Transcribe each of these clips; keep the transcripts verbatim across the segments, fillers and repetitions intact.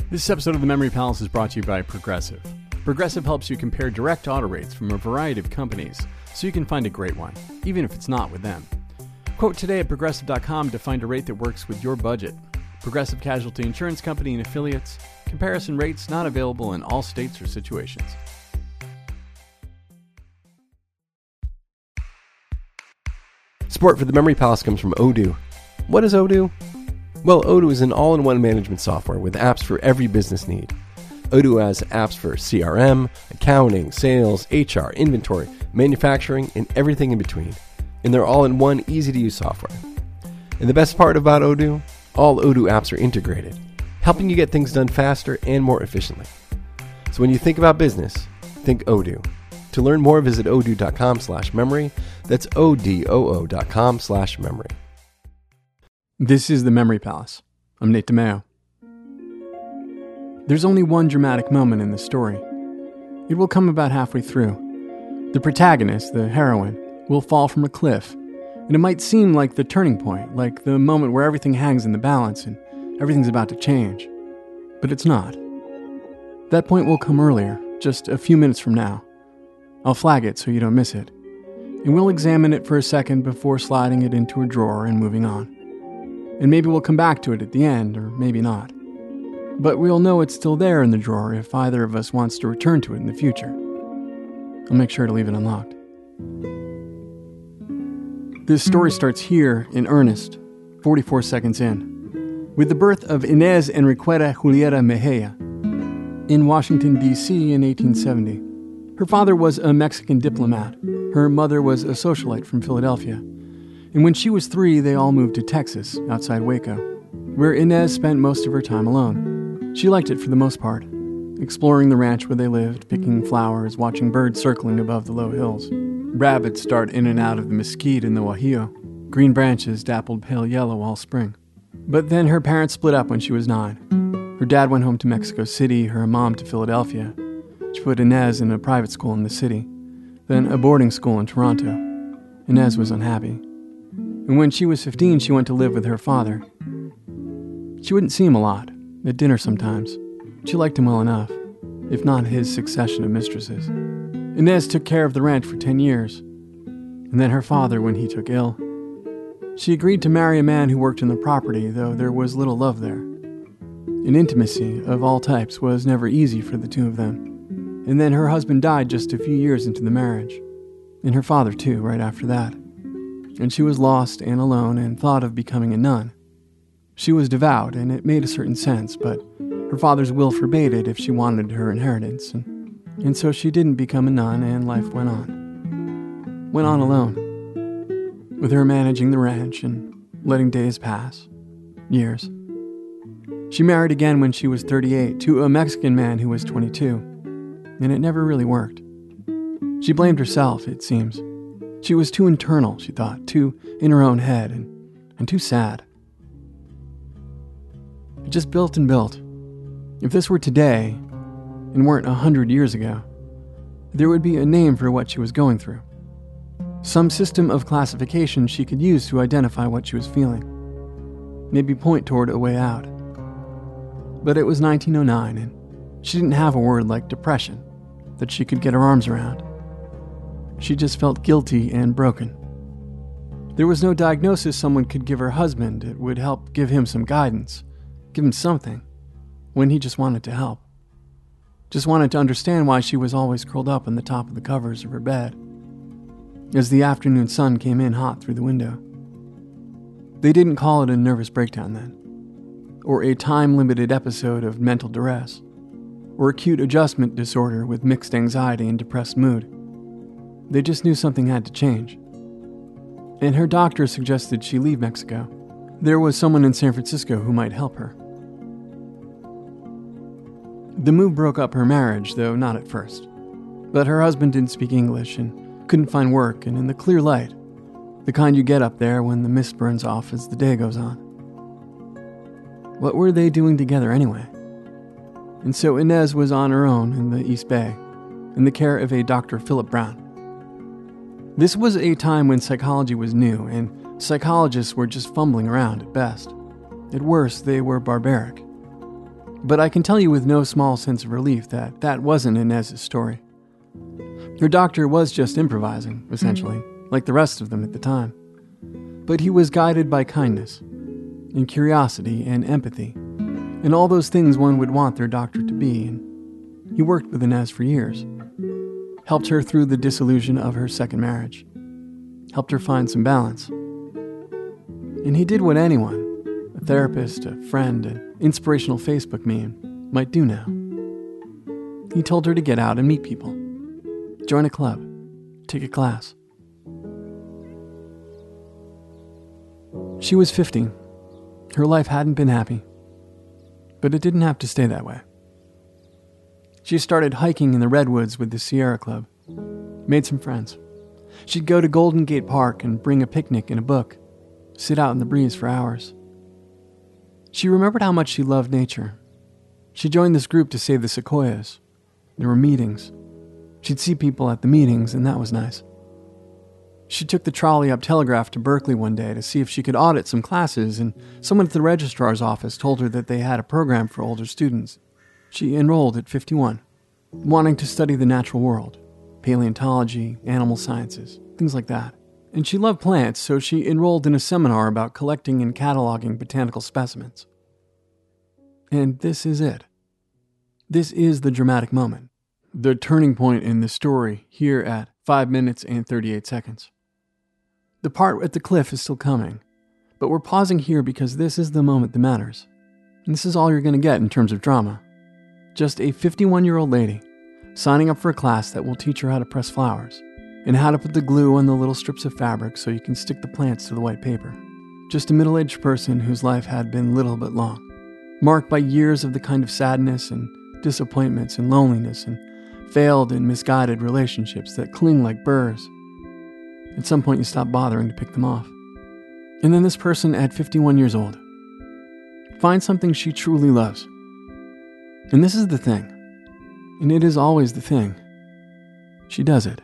This episode of the Memory Palace is brought to you by Progressive. Progressive helps you compare direct auto rates from a variety of companies so you can find a great one, even if it's not with them. Quote today at progressive dot com to find a rate that works with your budget. Progressive Casualty Insurance Company and Affiliates. Comparison rates not available in all states or situations. Support for the Memory Palace comes from Odoo. What is Odoo? Well, Odoo is an all-in-one management software with apps for every business need. Odoo has apps for C R M, accounting, sales, H R, inventory, manufacturing, and everything in between. And they're all in one easy-to-use software. And the best part about Odoo? All Odoo apps are integrated, helping you get things done faster and more efficiently. So when you think about business, think Odoo. To learn more, visit odoo dot com slash memory. That's O D O O dot com slash memory. This is the Memory Palace. I'm Nate DeMeo. There's only one dramatic moment in the story. It will come about halfway through. The protagonist, the heroine, will fall from a cliff, and it might seem like the turning point, like the moment where everything hangs in the balance and everything's about to change. But it's not. That point will come earlier, just a few minutes from now. I'll flag it so you don't miss it, and we'll examine it for a second before sliding it into a drawer and moving on. And maybe we'll come back to it at the end, or maybe not. But we'll know it's still there in the drawer if either of us wants to return to it in the future. I'll make sure to leave it unlocked. This story starts here, in earnest, forty-four seconds in, with the birth of Inés Enriqueta Julieta Mejia in Washington, D C in eighteen seventy. Her father was a Mexican diplomat. Her mother was a socialite from Philadelphia. And when she was three, they all moved to Texas, outside Waco, where Inés spent most of her time alone. She liked it for the most part, exploring the ranch where they lived, picking flowers, watching birds circling above the low hills. Rabbits dart in and out of the mesquite in the Guajillo. Green branches dappled pale yellow all spring. But then her parents split up when she was nine. Her dad went home to Mexico City, her mom to Philadelphia. She put Inés in a private school in the city, then a boarding school in Toronto. Inés was unhappy. And when she was fifteen, she went to live with her father. She wouldn't see him a lot, at dinner sometimes. She liked him well enough, if not his succession of mistresses. Inés took care of the ranch for ten years. And then her father, when he took ill. She agreed to marry a man who worked in the property, though there was little love there. And intimacy, of all types, was never easy for the two of them. And then her husband died just a few years into the marriage. And her father, too, right after that. And she was lost and alone and thought of becoming a nun. She was devout, and it made a certain sense, but her father's will forbade it if she wanted her inheritance, and, and so she didn't become a nun, and life went on. Went on alone, with her managing the ranch and letting days pass, years. She married again when she was thirty-eight to a Mexican man who was twenty-two, and it never really worked. She blamed herself, it seems. She was too internal, she thought, too in her own head, and, and too sad. It just built and built. If this were today, and weren't a hundred years ago, there would be a name for what she was going through. Some system of classification she could use to identify what she was feeling. Maybe point toward a way out. But it was nineteen oh nine, and she didn't have a word like depression that she could get her arms around. She just felt guilty and broken. There was no diagnosis someone could give her husband that would help give him some guidance, give him something, when he just wanted to help. Just wanted to understand why she was always curled up on the top of the covers of her bed, as the afternoon sun came in hot through the window. They didn't call it a nervous breakdown then, or a time-limited episode of mental duress, or acute adjustment disorder with mixed anxiety and depressed mood. They just knew something had to change. And her doctor suggested she leave Mexico. There was someone in San Francisco who might help her. The move broke up her marriage, though not at first. But her husband didn't speak English and couldn't find work, and in the clear light, the kind you get up there when the mist burns off as the day goes on. What were they doing together anyway? And so Inés was on her own in the East Bay, in the care of a Doctor Philip Brown. This was a time when psychology was new, and psychologists were just fumbling around at best. At worst, they were barbaric. But I can tell you with no small sense of relief that that wasn't Inez's story. Her doctor was just improvising, essentially, like the rest of them at the time. But he was guided by kindness, and curiosity, and empathy, and all those things one would want their doctor to be, and he worked with Inez for years. Helped her through the disillusion of her second marriage. Helped her find some balance. And he did what anyone, a therapist, a friend, an inspirational Facebook meme, might do now. He told her to get out and meet people. Join a club. Take a class. She was fifty. Her life hadn't been happy. But it didn't have to stay that way. She started hiking in the redwoods with the Sierra Club. Made some friends. She'd go to Golden Gate Park and bring a picnic and a book. Sit out in the breeze for hours. She remembered how much she loved nature. She joined this group to save the sequoias. There were meetings. She'd see people at the meetings, and that was nice. She took the trolley up Telegraph to Berkeley one day to see if she could audit some classes, and someone at the registrar's office told her that they had a program for older students. She enrolled at fifty-one, wanting to study the natural world, paleontology, animal sciences, things like that. And she loved plants, so she enrolled in a seminar about collecting and cataloging botanical specimens. And this is it. This is the dramatic moment, the turning point in the story here at five minutes and thirty-eight seconds. The part at the cliff is still coming, but we're pausing here because this is the moment that matters. And this is all you're going to get in terms of drama. Just a fifty-one-year-old lady signing up for a class that will teach her how to press flowers and how to put the glue on the little strips of fabric so you can stick the plants to the white paper. Just a middle-aged person whose life had been little but long, marked by years of the kind of sadness and disappointments and loneliness and failed and misguided relationships that cling like burrs. At some point you stop bothering to pick them off. And then this person at fifty-one years old finds something she truly loves. And this is the thing, and it is always the thing. She does it.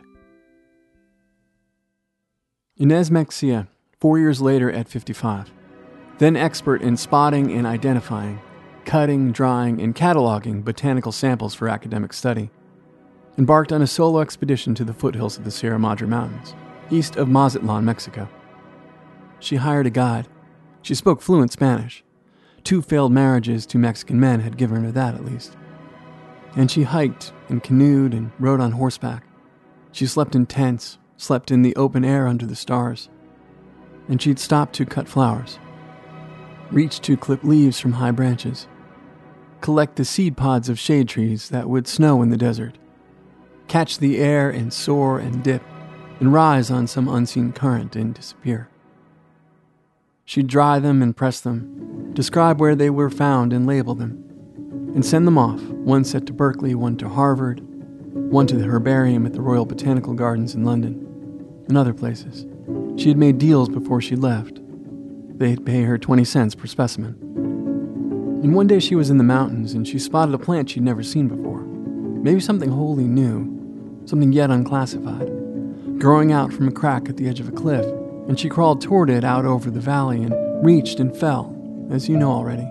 Inez Mexia, four years later at fifty-five, then expert in spotting and identifying, cutting, drying, and cataloging botanical samples for academic study, embarked on a solo expedition to the foothills of the Sierra Madre Mountains, east of Mazatlan, Mexico. She hired a guide. She spoke fluent Spanish. Two failed marriages to Mexican men had given her that, at least. And she hiked and canoed and rode on horseback. She slept in tents, slept in the open air under the stars. And she'd stop to cut flowers, reach to clip leaves from high branches, collect the seed pods of shade trees that would snow in the desert, catch the air and soar and dip, and rise on some unseen current and disappear. She'd dry them and press them, describe where they were found and label them, and send them off, one set to Berkeley, one to Harvard, one to the herbarium at the Royal Botanical Gardens in London, and other places. She had made deals before she left. They'd pay her twenty cents per specimen. And one day she was in the mountains and she spotted a plant she'd never seen before. Maybe something wholly new, something yet unclassified, growing out from a crack at the edge of a cliff, and she crawled toward it out over the valley and reached and fell, as you know already.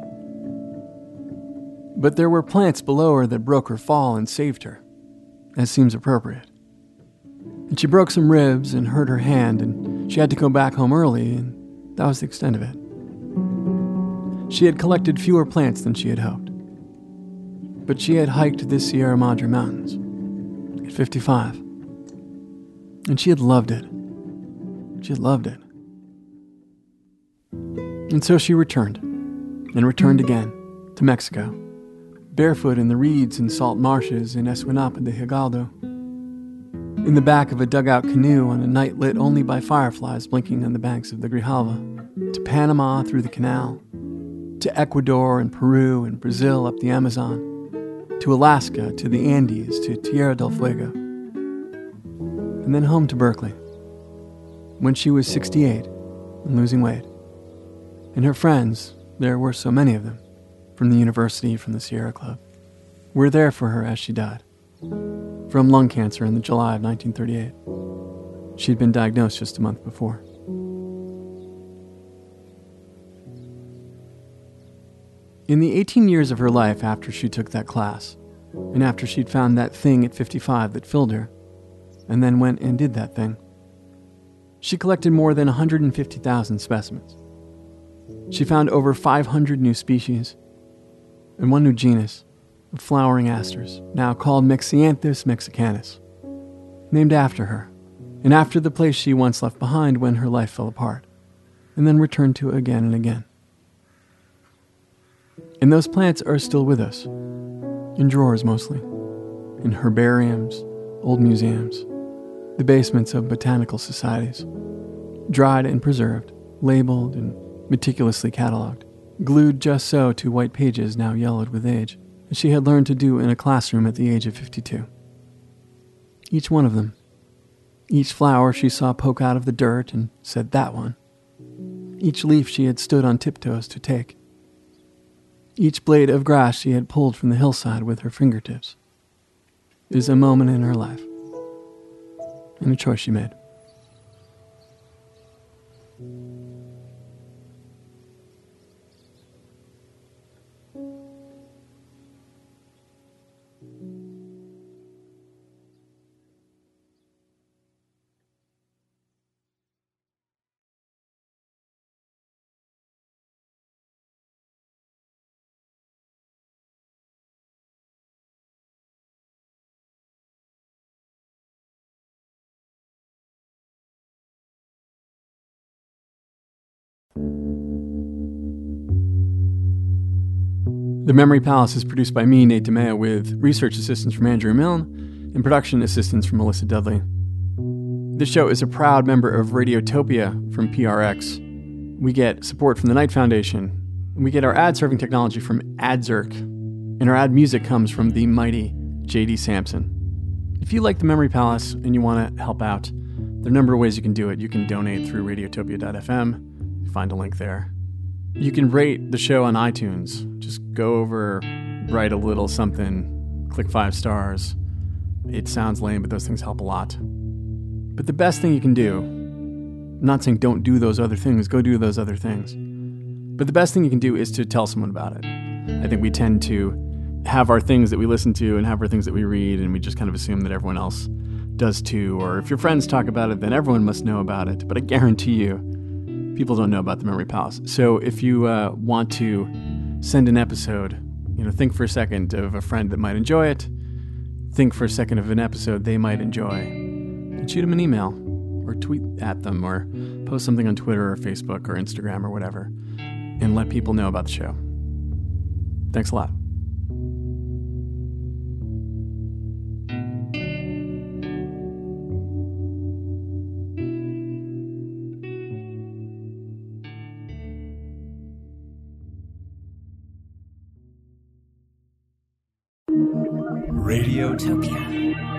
But there were plants below her that broke her fall and saved her, as seems appropriate. And she broke some ribs and hurt her hand, and she had to go back home early, and that was the extent of it. She had collected fewer plants than she had hoped. But she had hiked the Sierra Madre Mountains at fifty-five. And she had loved it. She had loved it. And so she returned, and returned again, to Mexico, barefoot in the reeds and salt marshes in Esguinapa de Hidalgo, in the back of a dugout canoe on a night lit only by fireflies blinking on the banks of the Grijalva, to Panama through the canal, to Ecuador and Peru and Brazil up the Amazon, to Alaska, to the Andes, to Tierra del Fuego, and then home to Berkeley, when she was sixty-eight and losing weight. And her friends, there were so many of them, from the university, from the Sierra Club, were there for her as she died, from lung cancer in the July of nineteen thirty-eight. She'd been diagnosed just a month before. In the eighteen years of her life after she took that class, and after she'd found that thing at fifty-five that filled her, and then went and did that thing, she collected more than one hundred fifty thousand specimens. She found over five hundred new species, and one new genus of flowering asters, now called Mexianthus mexicanus, named after her, and after the place she once left behind when her life fell apart, and then returned to again and again. And those plants are still with us, in drawers mostly, in herbariums, old museums, the basements of botanical societies, dried and preserved, labeled and meticulously cataloged, glued just so to white pages now yellowed with age, as she had learned to do in a classroom at the age of fifty-two. Each one of them, each flower she saw poke out of the dirt and said, "That one," each leaf she had stood on tiptoes to take, each blade of grass she had pulled from the hillside with her fingertips, is a moment in her life, and a choice she made. The Memory Palace is produced by me, Nate DeMeo, with research assistance from Andrew Milne and production assistance from Melissa Dudley. This show is a proud member of Radiotopia from P R X. We get support from the Knight Foundation, and we get our ad-serving technology from AdZerk, and our ad music comes from the mighty J D Sampson. If you like the Memory Palace and you want to help out, there are a number of ways you can do it. You can donate through radiotopia dot f m. You find a link there. You can rate the show on iTunes. Just go over, write a little something, click five stars. It sounds lame, but those things help a lot. But the best thing you can do, I'm not saying don't do those other things, go do those other things. But the best thing you can do is to tell someone about it. I think we tend to have our things that we listen to and have our things that we read, and we just kind of assume that everyone else does too. Or if your friends talk about it, then everyone must know about it. But I guarantee you, people don't know about the Memory Palace. So if you uh, want to send an episode, you know, think for a second of a friend that might enjoy it. Think for a second of an episode they might enjoy. And shoot them an email or tweet at them or post something on Twitter or Facebook or Instagram or whatever and let people know about the show. Thanks a lot. Radiotopia.